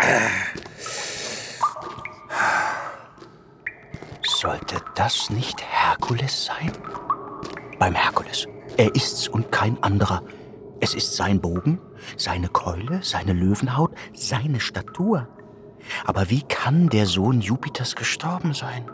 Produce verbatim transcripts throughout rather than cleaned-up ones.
Sollte das nicht Herkules sein? Beim Herkules. Er ist's und kein anderer. Es ist sein Bogen, seine Keule, seine Löwenhaut, seine Statur. Aber wie kann der Sohn Jupiters gestorben sein?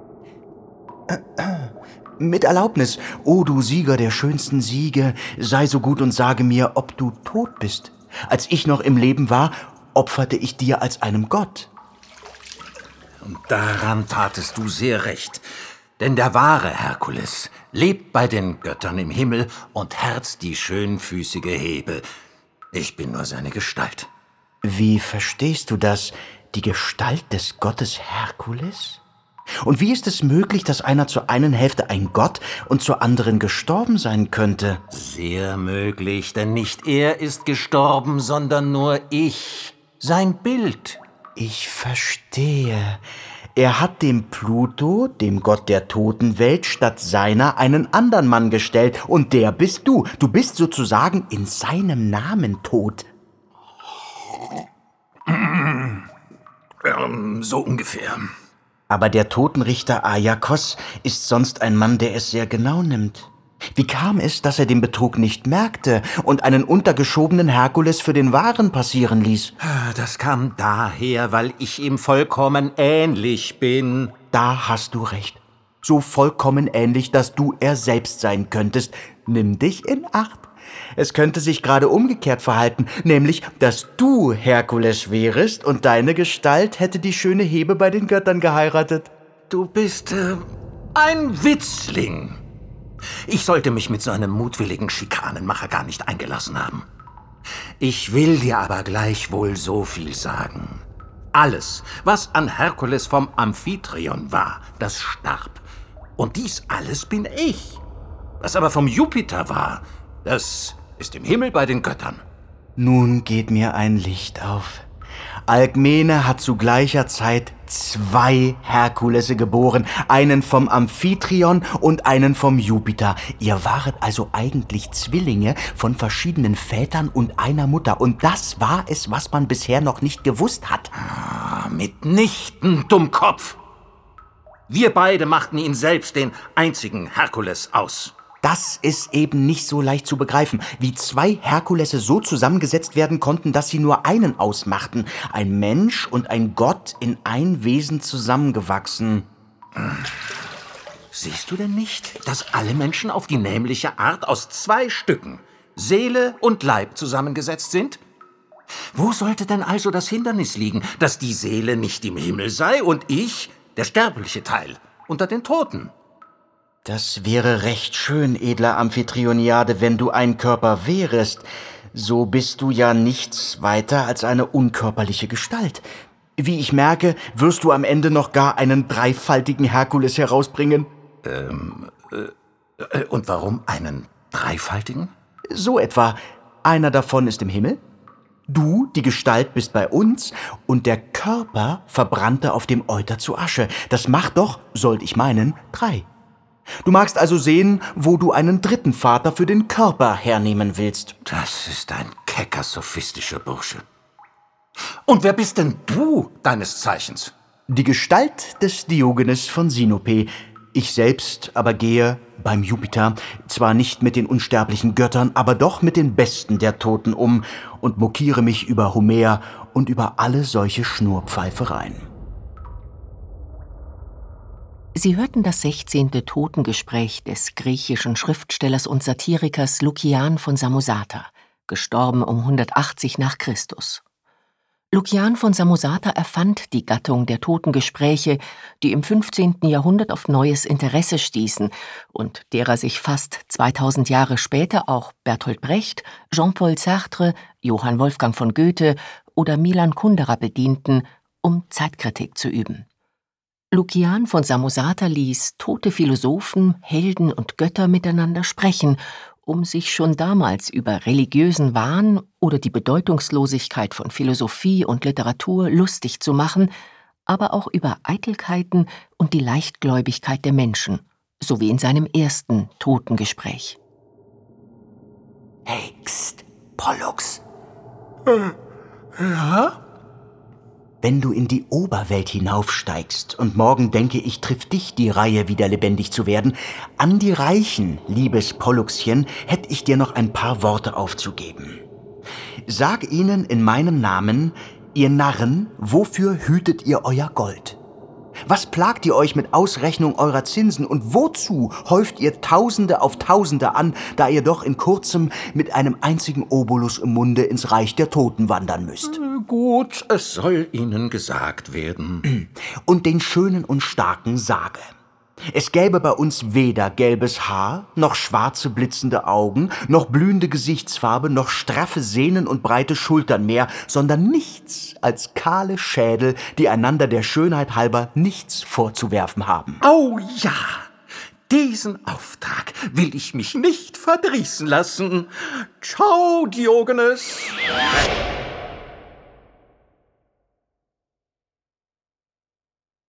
Mit Erlaubnis, o du Sieger der schönsten Siege, sei so gut und sage mir, ob du tot bist. Als ich noch im Leben war, opferte ich dir als einem Gott. Und daran tatest du sehr recht. Denn der wahre Herkules lebt bei den Göttern im Himmel und herzt die schönfüßige Hebe. Ich bin nur seine Gestalt. Wie verstehst du das, die Gestalt des Gottes Herkules? Und wie ist es möglich, dass einer zur einen Hälfte ein Gott und zur anderen gestorben sein könnte? Sehr möglich, denn nicht er ist gestorben, sondern nur ich, sein Bild. Ich verstehe. Er hat dem Pluto, dem Gott der Totenwelt, statt seiner einen anderen Mann gestellt. Und der bist du. Du bist sozusagen in seinem Namen tot. Ähm, so ungefähr. Aber der Totenrichter Ajakos ist sonst ein Mann, der es sehr genau nimmt. Wie kam es, dass er den Betrug nicht merkte und einen untergeschobenen Herkules für den wahren passieren ließ? Das kam daher, weil ich ihm vollkommen ähnlich bin. Da hast du recht. So vollkommen ähnlich, dass du er selbst sein könntest. Nimm dich in Acht. Es könnte sich gerade umgekehrt verhalten, nämlich, dass du Herkules wärest und deine Gestalt hätte die schöne Hebe bei den Göttern geheiratet. Du bist äh, ein Witzling. Ich sollte mich mit so einem mutwilligen Schikanenmacher gar nicht eingelassen haben. Ich will dir aber gleichwohl so viel sagen. Alles, was an Herkules vom Amphitryon war, das starb. Und dies alles bin ich. Was aber vom Jupiter war, das ist im Himmel bei den Göttern. Nun geht mir ein Licht auf. Alkmene hat zu gleicher Zeit zwei Herkulesse geboren, einen vom Amphitryon und einen vom Jupiter. Ihr waret also eigentlich Zwillinge von verschiedenen Vätern und einer Mutter. Und das war es, was man bisher noch nicht gewusst hat. Ah, mitnichten, Dummkopf. Wir beide machten ihn selbst den einzigen Herkules aus. Das ist eben nicht so leicht zu begreifen, wie zwei Herkulesse so zusammengesetzt werden konnten, dass sie nur einen ausmachten. Ein Mensch und ein Gott in ein Wesen zusammengewachsen. Siehst du denn nicht, dass alle Menschen auf die nämliche Art aus zwei Stücken, Seele und Leib, zusammengesetzt sind? Wo sollte denn also das Hindernis liegen, dass die Seele nicht im Himmel sei und ich, der sterbliche Teil, unter den Toten? Das wäre recht schön, edler Amphitroniade, wenn du ein Körper wärest. So bist du ja nichts weiter als eine unkörperliche Gestalt. Wie ich merke, wirst du am Ende noch gar einen dreifaltigen Herkules herausbringen. Ähm, äh, und warum einen dreifaltigen? So etwa. Einer davon ist im Himmel, du, die Gestalt, bist bei uns und der Körper verbrannte auf dem Euter zu Asche. Das macht doch, sollt ich meinen, drei. Du magst also sehen, wo du einen dritten Vater für den Körper hernehmen willst. Das ist ein kecker, sophistischer Bursche. Und wer bist denn du, deines Zeichens? Die Gestalt des Diogenes von Sinope. Ich selbst aber gehe beim Jupiter, zwar nicht mit den unsterblichen Göttern, aber doch mit den Besten der Toten um und mokiere mich über Homer und über alle solche Schnurpfeifereien. Sie hörten das sechzehnte Totengespräch des griechischen Schriftstellers und Satirikers Lukian von Samosata, gestorben um hundertachtzig nach Christus. Lukian von Samosata erfand die Gattung der Totengespräche, die im fünfzehnten Jahrhundert auf neues Interesse stießen und derer sich fast zweitausend Jahre später auch Bertolt Brecht, Jean-Paul Sartre, Johann Wolfgang von Goethe oder Milan Kundera bedienten, um Zeitkritik zu üben. Lukian von Samosata ließ tote Philosophen, Helden und Götter miteinander sprechen, um sich schon damals über religiösen Wahn oder die Bedeutungslosigkeit von Philosophie und Literatur lustig zu machen, aber auch über Eitelkeiten und die Leichtgläubigkeit der Menschen, so wie in seinem ersten Totengespräch. Hey, Psst, Pollux. Ja? Wenn du in die Oberwelt hinaufsteigst und morgen, denke ich, trifft dich die Reihe, wieder lebendig zu werden, an die Reichen, liebes Polluxchen, hätte ich dir noch ein paar Worte aufzugeben. Sag ihnen in meinem Namen, ihr Narren, wofür hütet ihr euer Gold? Was plagt ihr euch mit Ausrechnung eurer Zinsen und wozu häuft ihr Tausende auf Tausende an, da ihr doch in kurzem mit einem einzigen Obolus im Munde ins Reich der Toten wandern müsst? Gut, es soll ihnen gesagt werden. Und den Schönen und Starken sage: Es gäbe bei uns weder gelbes Haar, noch schwarze blitzende Augen, noch blühende Gesichtsfarbe, noch straffe Sehnen und breite Schultern mehr, sondern nichts als kahle Schädel, die einander der Schönheit halber nichts vorzuwerfen haben. Oh ja, diesen Auftrag will ich mich nicht verdrießen lassen. Ciao, Diogenes.